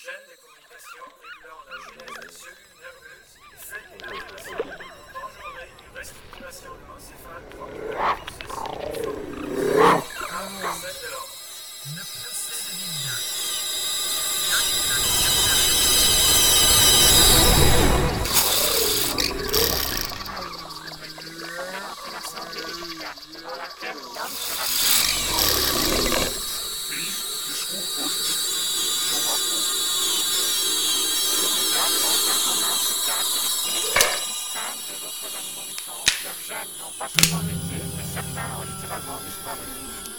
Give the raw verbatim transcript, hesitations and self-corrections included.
gène des communications régulant la genèse des cellules nerveuses et fait des activations pour engendrer une restructuration de l'encéphale tranquille successive à celle de l'ordre. Ne procédez bien. Leurs gènes n'ont pas seulement muté, mais certains ont littéralement disparu.